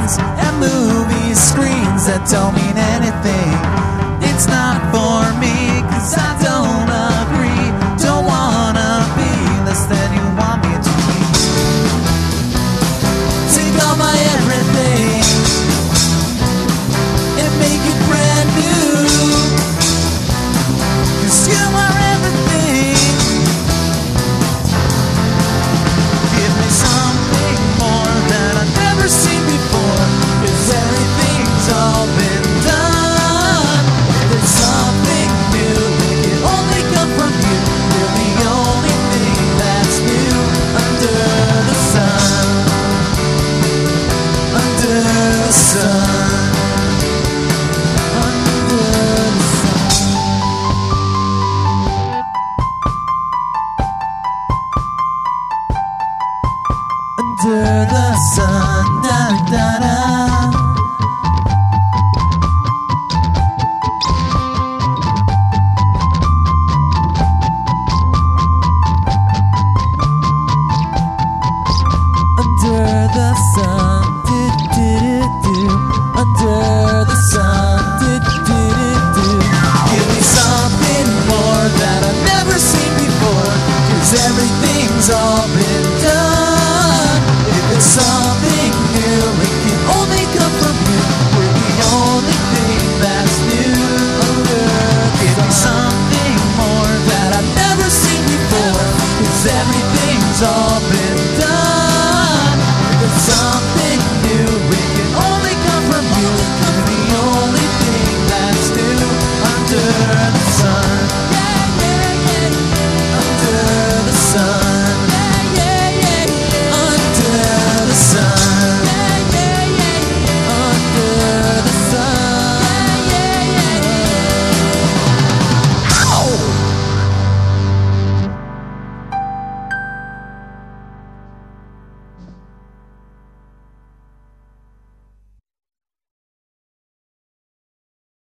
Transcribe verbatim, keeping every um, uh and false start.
machines and movie screens that don't mean anything. It's not for me, cause I don't agree. Don't wanna be less than you want me to be. Take all my everything and make it brand new, cause you are everything. Give me something more that I've never seen before, cause everything's all been done. There's something new that can only come from you. You're the only thing that's new under the sun. Under the sun. Under the sun. Under the sun. Da, da, da.